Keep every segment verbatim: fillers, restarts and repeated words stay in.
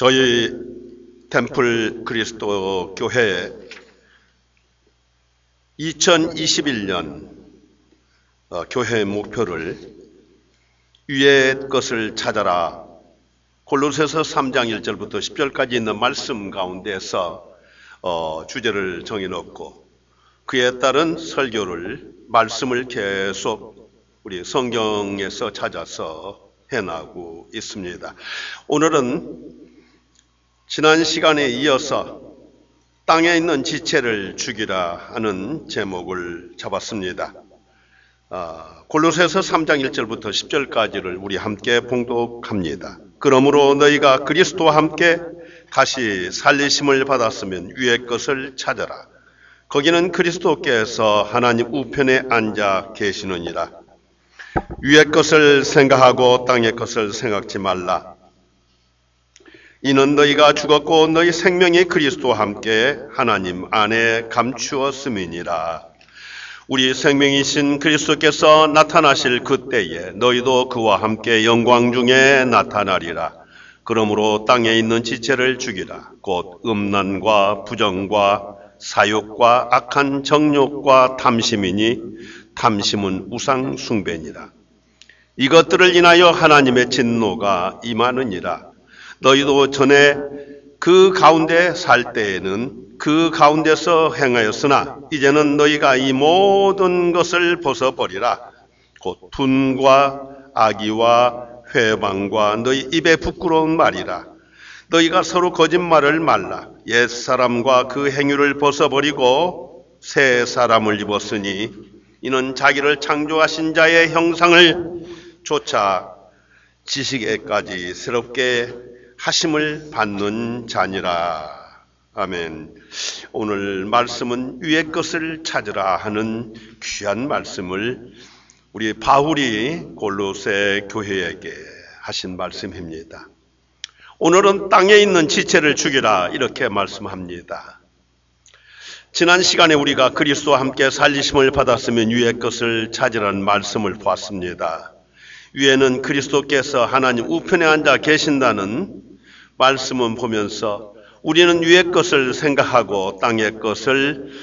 저희 템플 그리스도 교회에 이천이십일 년 어, 교회 목표를 위의 것을 찾아라, 골로새서 삼 장 일 절부터 십 절까지 있는 말씀 가운데서 어, 주제를 정해놓고 그에 따른 설교를, 말씀을 계속 우리 성경에서 찾아서 해나가고 있습니다. 오늘은 지난 시간에 이어서 땅에 있는 지체를 죽이라 하는 제목을 잡았습니다. 아, 골로새서 삼 장 일 절부터 십 절까지를 우리 함께 봉독합니다. 그러므로 너희가 그리스도와 함께 다시 살리심을 받았으면 위의 것을 찾아라. 거기는 그리스도께서 하나님 우편에 앉아 계시느니라. 위의 것을 생각하고 땅의 것을 생각지 말라. 이는 너희가 죽었고 너희 생명이 그리스도와 함께 하나님 안에 감추었음이니라. 우리 생명이신 그리스도께서 나타나실 그때에 너희도 그와 함께 영광 중에 나타나리라. 그러므로 땅에 있는 지체를 죽이라. 곧 음란과 부정과 사욕과 악한 정욕과 탐심이니 탐심은 우상 숭배니라. 이것들을 인하여 하나님의 진노가 임하느니라. 너희도 전에 그 가운데 살 때에는 그 가운데서 행하였으나 이제는 너희가 이 모든 것을 벗어버리라. 곧 분과 악의와 회방과 너희 입에 부끄러운 말이라. 너희가 서로 거짓말을 말라. 옛사람과 그 행위를 벗어버리고 새 사람을 입었으니 이는 자기를 창조하신 자의 형상을 쫓아 지식에까지 새롭게 하심을 받는 자니라. 아멘. 오늘 말씀은 위의 것을 찾으라 하는 귀한 말씀을 우리 바울이 골로새 교회에게 하신 말씀입니다. 오늘은 땅에 있는 지체를 죽이라 이렇게 말씀합니다. 지난 시간에 우리가 그리스도와 함께 살리심을 받았으면 위의 것을 찾으라는 말씀을 보았습니다. 위에는 그리스도께서 하나님 우편에 앉아 계신다는 말씀은 보면서 우리는 위의 것을 생각하고 땅의 것을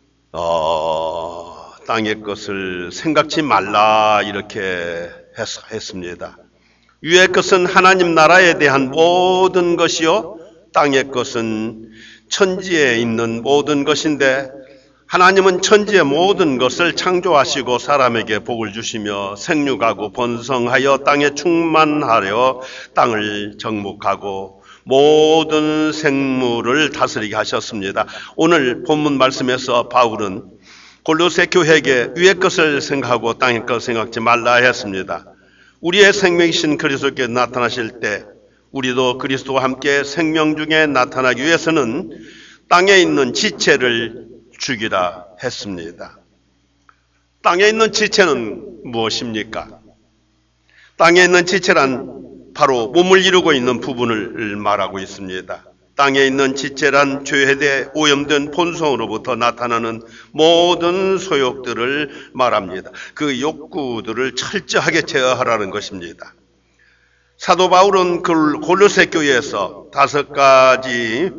어, 땅의 것을 생각지 말라 이렇게 했습니다. 위의 것은 하나님 나라에 대한 모든 것이요, 땅의 것은 천지에 있는 모든 것인데 하나님은 천지의 모든 것을 창조하시고 사람에게 복을 주시며 생육하고 번성하여 땅에 충만하려 땅을 정복하고 모든 생물을 다스리게 하셨습니다. 오늘 본문 말씀에서 바울은 골로새 교회에게 위의 것을 생각하고 땅의 것을 생각지 말라 했습니다. 우리의 생명이신 그리스도께 나타나실 때 우리도 그리스도와 함께 생명 중에 나타나기 위해서는 땅에 있는 지체를 죽이라 했습니다. 땅에 있는 지체는 무엇입니까? 땅에 있는 지체란 바로 몸을 이루고 있는 부분을 말하고 있습니다. 땅에 있는 지체란 죄에 오염된 본성으로부터 나타나는 모든 소욕들을 말합니다. 그 욕구들을 철저하게 제어하라는 것입니다. 사도 바울은 골로새 교회에서 다섯 가지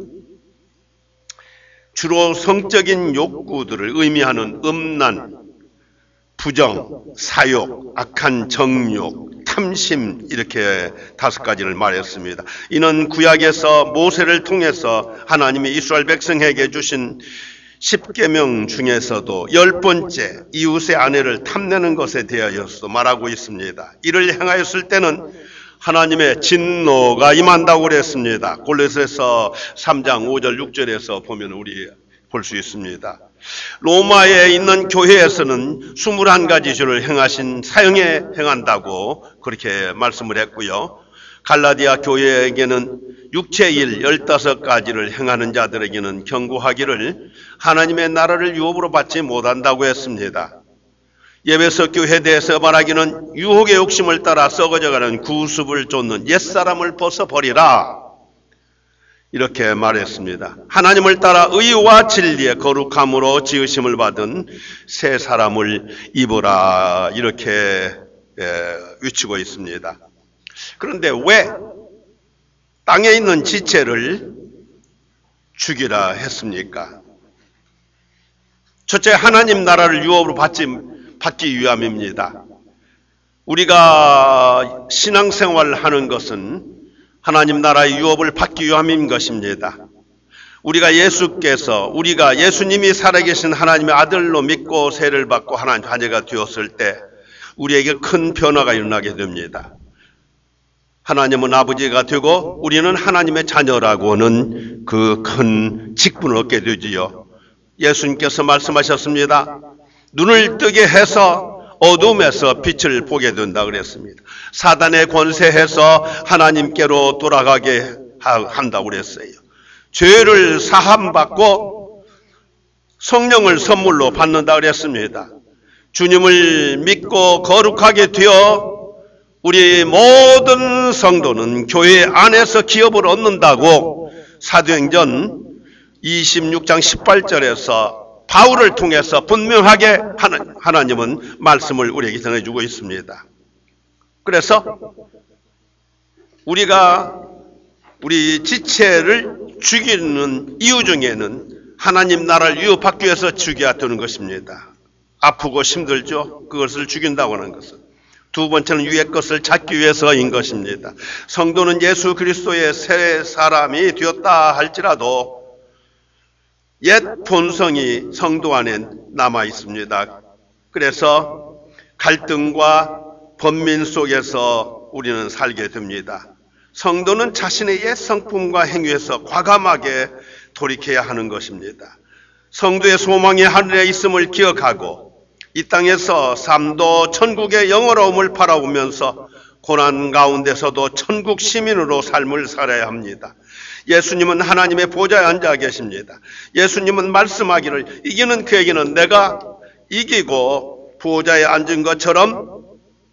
주로 성적인 욕구들을 의미하는 음란, 부정, 사욕, 악한 정욕, 탐심 이렇게 다섯 가지를 말했습니다. 이는 구약에서 모세를 통해서 하나님이 이스라엘 백성에게 주신 십계명 중에서도 열 번째 이웃의 아내를 탐내는 것에 대하여서 말하고 있습니다. 이를 행하였을 때는 하나님의 진노가 임한다고 그랬습니다. 골로새서 삼 장 오 절 육 절에서 보면 우리 볼 수 있습니다. 로마에 있는 교회에서는 스물한 가지 죄를 행하신 사형에 행한다고 그렇게 말씀을 했고요. 갈라디아 교회에게는 육체일 열다섯 가지를 행하는 자들에게는 경고하기를 하나님의 나라를 유업으로 받지 못한다고 했습니다. 에베소 교회에 대해서 말하기는 유혹의 욕심을 따라 썩어져가는 구습을 쫓는 옛사람을 벗어버리라 이렇게 말했습니다. 하나님을 따라 의와 진리의 거룩함으로 지으심을 받은 새 사람을 입어라 이렇게 외치고 있습니다. 그런데 왜 땅에 있는 지체를 죽이라 했습니까? 첫째, 하나님 나라를 유업으로 받지, 받기 위함입니다. 우리가 신앙생활을 하는 것은 하나님 나라의 유업을 받기 위함인 것입니다. 우리가 예수께서, 우리가 예수님이 살아계신 하나님의 아들로 믿고 세례를 받고 하나님 자녀가 되었을 때 우리에게 큰 변화가 일어나게 됩니다. 하나님은 아버지가 되고 우리는 하나님의 자녀라고는 그 큰 직분을 얻게 되지요. 예수님께서 말씀하셨습니다. 눈을 뜨게 해서 어둠에서 빛을 보게 된다 그랬습니다. 사단의 권세에서 하나님께로 돌아가게 한다고 그랬어요. 죄를 사함받고 성령을 선물로 받는다 그랬습니다. 주님을 믿고 거룩하게 되어 우리 모든 성도는 교회 안에서 기업을 얻는다고 사도행전 이십육 장 십팔 절에서 바울을 통해서 분명하게 하나님은 말씀을 우리에게 전해주고 있습니다. 그래서 우리가 우리 지체를 죽이는 이유 중에는 하나님 나라를 유업받기 위해서 죽여야 되는 것입니다. 아프고 힘들죠? 그것을 죽인다고 하는 것은. 두 번째는 위의 것을 찾기 위해서인 것입니다. 성도는 예수 그리스도의 새 사람이 되었다 할지라도 옛 본성이 성도 안에 남아 있습니다. 그래서 갈등과 번민 속에서 우리는 살게 됩니다. 성도는 자신의 옛 성품과 행위에서 과감하게 돌이켜야 하는 것입니다. 성도의 소망이 하늘에 있음을 기억하고 이 땅에서 삶도 천국의 영원로움을 바라보면서 고난 가운데서도 천국 시민으로 삶을 살아야 합니다. 예수님은 하나님의 보좌에 앉아 계십니다. 예수님은 말씀하기를 이기는 그에게는 내가 이기고 보좌에 앉은 것처럼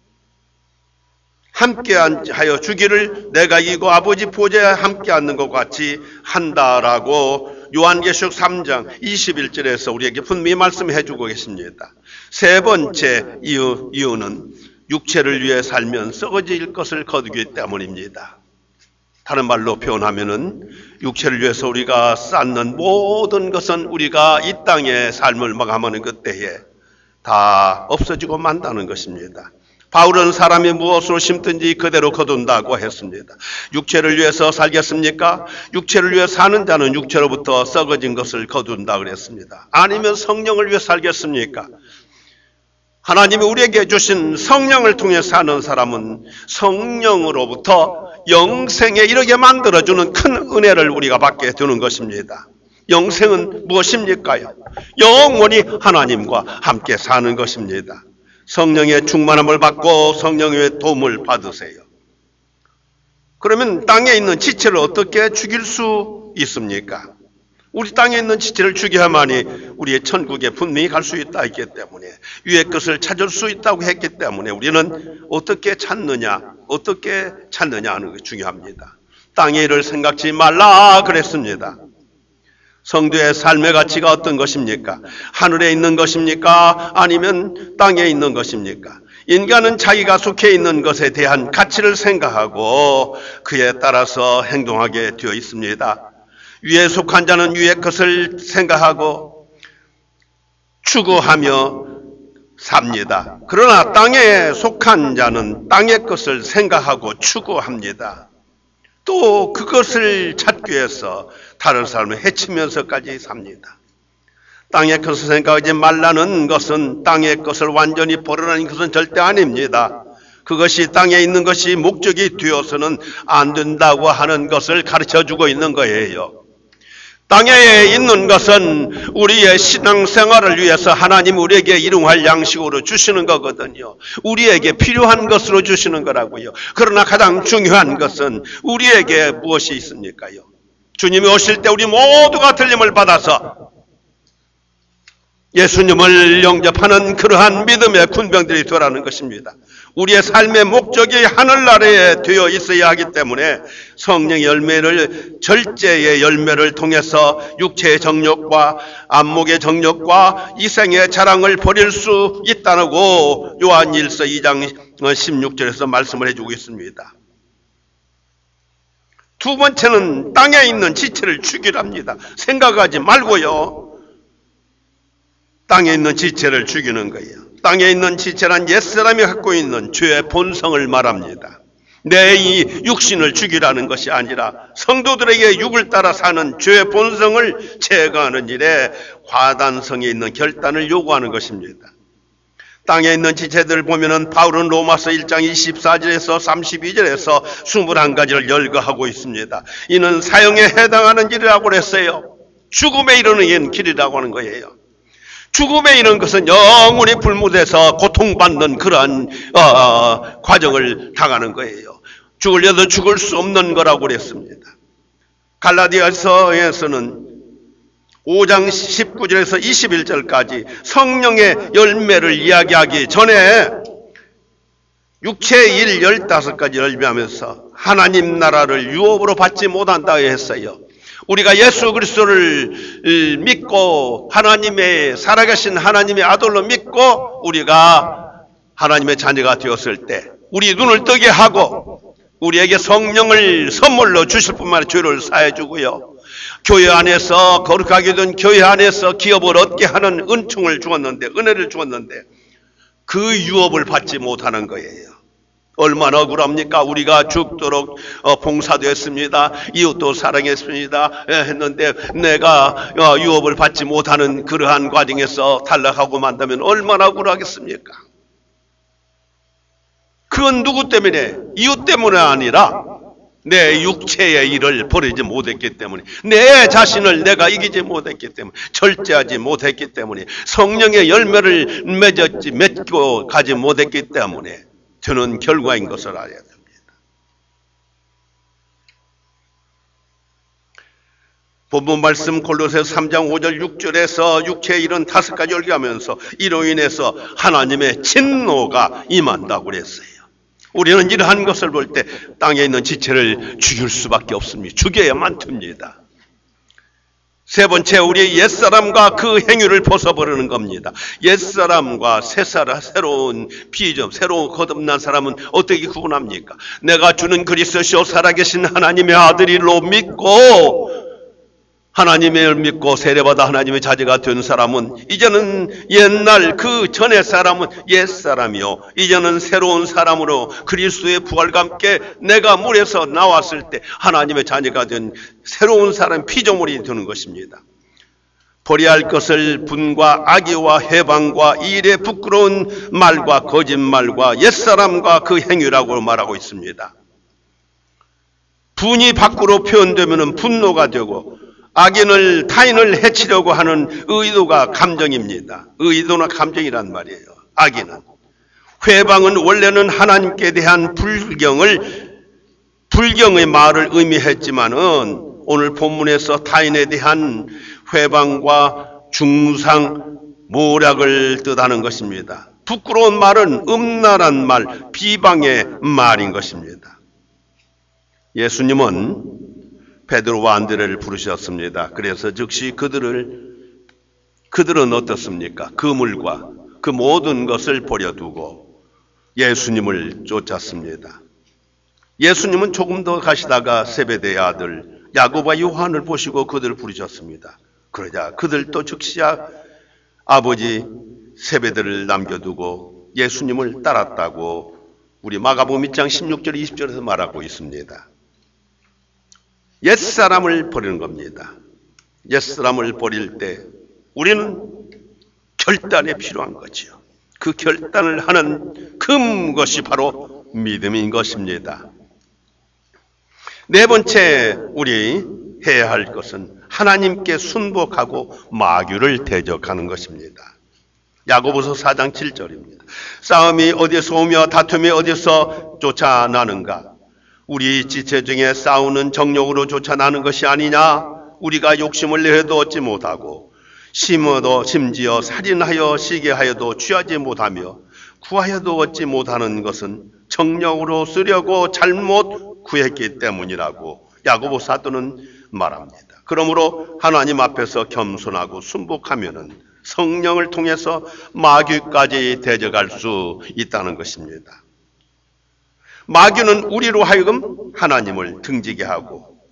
함께 하여 주기를 내가 이기고 아버지 보좌에 함께 앉는 것 같이 한다라고 요한계시록 삼 장 이십일 절에서 우리에게 분명히 말씀해 주고 계십니다. 세 번째 이유, 이유는 육체를 위해 살면 썩어질 것을 거두기 때문입니다. 다른 말로 표현하면은 육체를 위해서 우리가 쌓는 모든 것은 우리가 이 땅의 삶을 마감하는 그때에 다 없어지고 만다는 것입니다. 바울은 사람이 무엇으로 심든지 그대로 거둔다고 했습니다. 육체를 위해서 살겠습니까? 육체를 위해 사는 자는 육체로부터 썩어진 것을 거둔다 그랬습니다. 아니면 성령을 위해 살겠습니까? 하나님이 우리에게 주신 성령을 통해 사는 사람은 성령으로부터 영생에 이르게 만들어주는 큰 은혜를 우리가 받게 되는 것입니다. 영생은 무엇입니까요? 영원히 하나님과 함께 사는 것입니다. 성령의 충만함을 받고 성령의 도움을 받으세요. 그러면 땅에 있는 지체를 어떻게 죽일 수 있습니까? 우리 땅에 있는 지체를 죽여야만이 우리의 천국에 분명히 갈 수 있다 했기 때문에 위의 것을 찾을 수 있다고 했기 때문에 우리는 어떻게 찾느냐 어떻게 찾느냐 하는 것이 중요합니다. 땅의 일을 생각지 말라 그랬습니다. 성도의 삶의 가치가 어떤 것입니까? 하늘에 있는 것입니까? 아니면 땅에 있는 것입니까? 인간은 자기가 속해 있는 것에 대한 가치를 생각하고 그에 따라서 행동하게 되어 있습니다. 위에 속한 자는 위의 것을 생각하고 추구하며 삽니다. 그러나 땅에 속한 자는 땅의 것을 생각하고 추구합니다. 또 그것을 찾기 위해서 다른 사람을 해치면서까지 삽니다. 땅의 것을 생각하지 말라는 것은 땅의 것을 완전히 버리라는 것은 절대 아닙니다. 그것이 땅에 있는 것이 목적이 되어서는 안 된다고 하는 것을 가르쳐주고 있는 거예요. 땅에 있는 것은 우리의 신앙생활을 위해서 하나님 우리에게 일용할 양식으로 주시는 거거든요. 우리에게 필요한 것으로 주시는 거라고요. 그러나 가장 중요한 것은 우리에게 무엇이 있습니까요? 주님이 오실 때 우리 모두가 들림을 받아서 예수님을 영접하는 그러한 믿음의 군병들이 되라는 것입니다. 우리의 삶의 목적이 하늘나라에 되어 있어야 하기 때문에 성령의 열매를 절제의 열매를 통해서 육체의 정욕과 안목의 정욕과 이생의 자랑을 버릴 수 있다고 요한일서 이 장 십육 절에서 말씀을 해주고 있습니다. 두 번째는 땅에 있는 지체를 죽이랍니다. 생각하지 말고요. 땅에 있는 지체를 죽이는 거예요. 땅에 있는 지체란 옛사람이 갖고 있는 죄의 본성을 말합니다. 내 이 육신을 죽이라는 것이 아니라 성도들에게 육을 따라 사는 죄의 본성을 제거하는 일에 과단성이 있는 결단을 요구하는 것입니다. 땅에 있는 지체들을 보면은 바울은 로마서 일 장 이십사 절에서 삼십이 절에서 이십일 가지를 열거하고 있습니다. 이는 사형에 해당하는 일이라고 했어요. 죽음에 이르는 길이라고 하는 거예요. 죽음에 이르는 것은 영원히 불못에서 고통받는 그러한 어, 과정을 당하는 거예요. 죽으려도 죽을 수 없는 거라고 그랬습니다. 갈라디아서에서는 오 장 십구 절에서 이십일 절까지 성령의 열매를 이야기하기 전에 육체의 일 열다섯 가지 열매하면서 하나님 나라를 유업으로 받지 못한다 했어요. 우리가 예수 그리스도를 믿고 하나님의 살아계신 하나님의 아들로 믿고 우리가 하나님의 자녀가 되었을 때 우리 눈을 뜨게 하고 우리에게 성령을 선물로 주실 뿐만 아니라 죄를 사해 주고요. 교회 안에서 거룩하게 된 교회 안에서 기업을 얻게 하는 은총을 주었는데 은혜를 주었는데 그 유업을 받지 못하는 거예요. 얼마나 억울합니까? 우리가 죽도록 봉사도 했습니다. 이웃도 사랑했습니다. 했는데 내가 유업을 받지 못하는 그러한 과정에서 탈락하고 만다면 얼마나 억울하겠습니까? 그건 누구 때문에? 이웃 때문에 아니라 내 육체의 일을 버리지 못했기 때문에, 내 자신을 내가 이기지 못했기 때문에, 절제하지 못했기 때문에, 성령의 열매를 맺었지 맺고 가지 못했기 때문에 되는 결과인 것을 알아야 됩니다. 본문 말씀 골로새서 삼 장 오 절 육 절에서 육체의 일은 다섯 가지 열개하면서 이로 인해서 하나님의 진노가 임한다고 그랬어요. 우리는 이러한 것을 볼 때 땅에 있는 지체를 죽일 수밖에 없습니다. 죽여야만 됩니다. 세 번째, 우리의 옛사람과 그 행위를 벗어버리는 겁니다. 옛사람과 새사람, 새로운 피조, 새로운 거듭난 사람은 어떻게 구분합니까? 내가 주는 그리스도시요 살아계신 하나님의 아들이로 믿고 하나님을 믿고 세례받아 하나님의 자제가 된 사람은 이제는 옛날 그 전의 사람은 옛사람이요 이제는 새로운 사람으로 그리스도의 부활과 함께 내가 물에서 나왔을 때 하나님의 자녀가 된 새로운 사람 피조물이 되는 것입니다. 버려야 할 것을 분과 악의와 해방과 일의 부끄러운 말과 거짓말과 옛사람과 그 행위라고 말하고 있습니다. 분이 밖으로 표현되면 분노가 되고 악인을 타인을 해치려고 하는 의도가 감정입니다. 의도나 감정이란 말이에요. 악인은. 회방은 원래는 하나님께 대한 불경을 불경의 말을 의미했지만은 오늘 본문에서 타인에 대한 회방과 중상 모략을 뜻하는 것입니다. 부끄러운 말은 음란한 말, 비방의 말인 것입니다. 예수님은 베드로와 안드레를 부르셨습니다. 그래서 즉시 그들을 그들은 어떻습니까? 그물과 그 모든 것을 버려두고 예수님을 쫓았습니다. 예수님은 조금 더 가시다가 세베대의 아들 야고보와 요한을 보시고 그들을 부르셨습니다. 그러자 그들도 즉시 아버지 세베대를 남겨두고 예수님을 따랐다고 우리 마가복음 일 장 십육 절 이십 절에서 말하고 있습니다. 옛사람을 버리는 겁니다. 옛사람을 버릴 때 우리는 결단이 필요한 거죠. 그 결단을 하는 그 것이 바로 믿음인 것입니다. 네 번째 우리 해야 할 것은 하나님께 순복하고 마귀를 대적하는 것입니다. 야고보서 사 장 칠 절입니다. 싸움이 어디서 오며 다툼이 어디서 쫓아나는가? 우리 지체 중에 싸우는 정욕으로 쫓아나는 것이 아니냐? 우리가 욕심을 내어도 얻지 못하고 심어도 심지어 살인하여 시기하여도 취하지 못하며 구하여도 얻지 못하는 것은 정욕으로 쓰려고 잘못 구했기 때문이라고 야고보 사도는 말합니다. 그러므로 하나님 앞에서 겸손하고 순복하면은 성령을 통해서 마귀까지 대적할 수 있다는 것입니다. 마귀는 우리로 하여금 하나님을 등지게 하고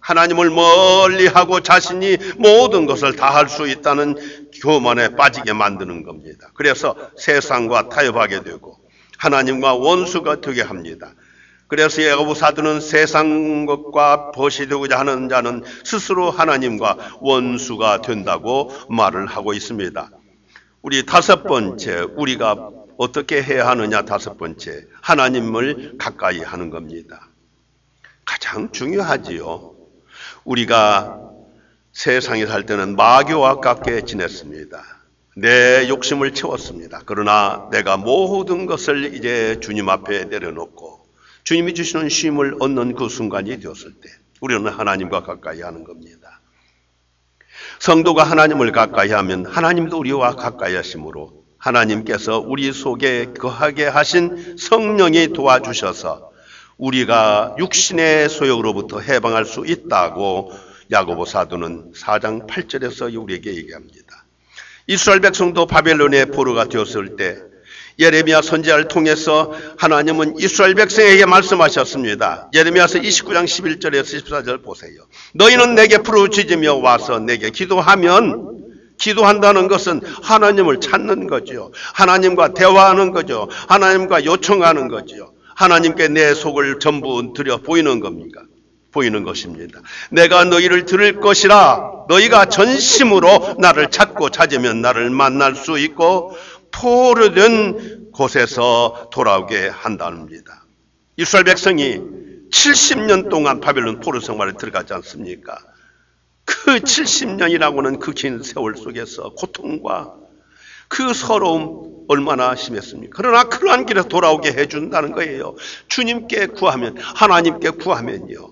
하나님을 멀리하고 자신이 모든 것을 다 할 수 있다는 교만에 빠지게 만드는 겁니다. 그래서 세상과 타협하게 되고 하나님과 원수가 되게 합니다. 그래서 야고보 사도는 세상 것과 벗이 되고자 하는 자는 스스로 하나님과 원수가 된다고 말을 하고 있습니다. 우리 다섯 번째, 우리가 어떻게 해야 하느냐? 다섯 번째, 하나님을 가까이 하는 겁니다. 가장 중요하지요. 우리가 세상에 살 때는 마귀와 가깝게 지냈습니다. 내 욕심을 채웠습니다. 그러나 내가 모든 것을 이제 주님 앞에 내려놓고 주님이 주시는 쉼을 얻는 그 순간이 되었을 때 우리는 하나님과 가까이 하는 겁니다. 성도가 하나님을 가까이 하면 하나님도 우리와 가까이 하심으로 하나님께서 우리 속에 거하게 하신 성령이 도와주셔서 우리가 육신의 소욕으로부터 해방할 수 있다고 야고보 사도는 사 장 팔 절에서 우리에게 얘기합니다. 이스라엘 백성도 바벨론의 포로가 되었을 때 예레미야 선지자를 통해서 하나님은 이스라엘 백성에게 말씀하셨습니다. 예레미야서 이십구 장 십일 절에서 십사 절 보세요. 너희는 내게 부르짖으며 와서 내게 기도하면, 기도한다는 것은 하나님을 찾는 거죠. 하나님과 대화하는 거죠. 하나님과 요청하는 거죠. 하나님께 내 속을 전부 들여 보이는 겁니까? 보이는 것입니다. 내가 너희를 들을 것이라. 너희가 전심으로 나를 찾고 찾으면 나를 만날 수 있고 포로된 곳에서 돌아오게 한답니다. 이스라엘 백성이 칠십 년 동안 바벨론 포로 생활에 들어가지 않습니까? 그 칠십 년이라고는 그 긴 세월 속에서 고통과 그 서러움 얼마나 심했습니까? 그러나 그러한 길에서 돌아오게 해준다는 거예요. 주님께 구하면, 하나님께 구하면요,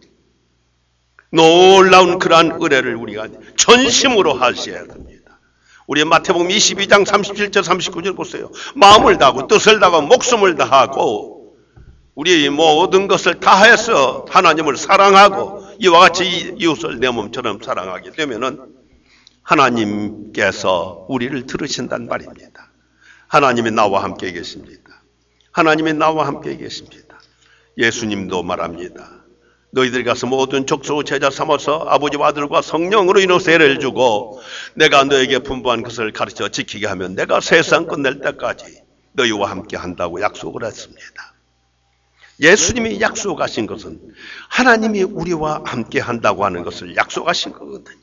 놀라운 그러한 은혜를 우리가 전심으로 하셔야 됩니다. 우리 마태복음 이십이 장 삼십칠 절 삼십구 절 보세요. 마음을 다하고 뜻을 다하고 목숨을 다하고 우리 모든 것을 다해서 하나님을 사랑하고 이와 같이 이웃을 내 몸처럼 사랑하게 되면은 하나님께서 우리를 들으신단 말입니다. 하나님이 나와 함께 계십니다. 하나님이 나와 함께 계십니다. 예수님도 말합니다. 너희들이 가서 모든 족속 제자 삼아서 아버지와 아들과 성령으로 인해 세례를 주고 내가 너에게 분부한 것을 가르쳐 지키게 하면 내가 세상 끝낼 때까지 너희와 함께 한다고 약속을 했습니다. 예수님이 약속하신 것은 하나님이 우리와 함께 한다고 하는 것을 약속하신 거거든요.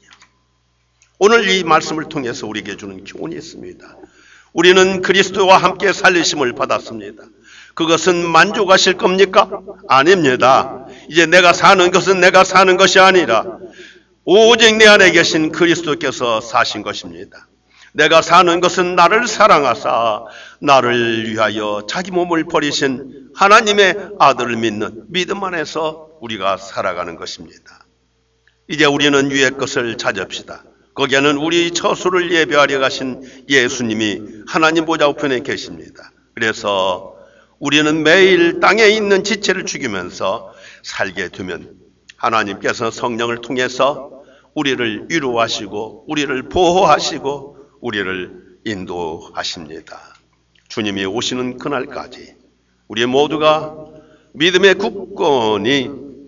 오늘 이 말씀을 통해서 우리에게 주는 교훈이 있습니다. 우리는 그리스도와 함께 살리심을 받았습니다. 그것은 만족하실 겁니까? 아닙니다. 이제 내가 사는 것은 내가 사는 것이 아니라 오직 내 안에 계신 그리스도께서 사신 것입니다. 내가 사는 것은 나를 사랑하사 나를 위하여 자기 몸을 버리신 하나님의 아들을 믿는 믿음 안에서 우리가 살아가는 것입니다. 이제 우리는 위의 것을 찾읍시다. 거기에는 우리 처소를 예배하려 가신 예수님이 하나님 보좌 우편에 계십니다. 그래서 우리는 매일 땅에 있는 지체를 죽이면서 살게 되면 하나님께서 성령을 통해서 우리를 위로하시고 우리를 보호하시고 우리를 인도하십니다. 주님이 오시는 그날까지 우리 모두가 믿음의 굳건히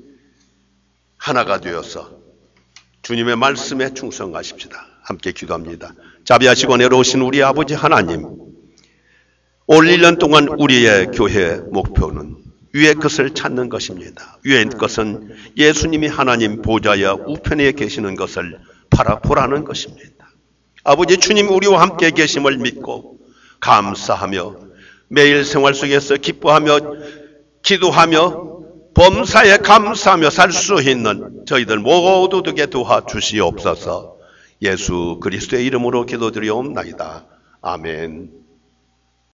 하나가 되어서 주님의 말씀에 충성하십시다. 함께 기도합니다. 자비하시고 은혜로우신 우리 아버지 하나님, 올 일 년 동안 우리의 교회 목표는 위의 것을 찾는 것입니다. 위의 것은 예수님이 하나님 보좌의 우편에 계시는 것을 바라보라는 것입니다. 아버지 주님 우리와 함께 계심을 믿고 감사하며 매일 생활 속에서 기뻐하며 기도하며 범사에 감사하며 살 수 있는 저희들 모두 되게 도와주시옵소서. 예수 그리스도의 이름으로 기도드리옵나이다. 아멘.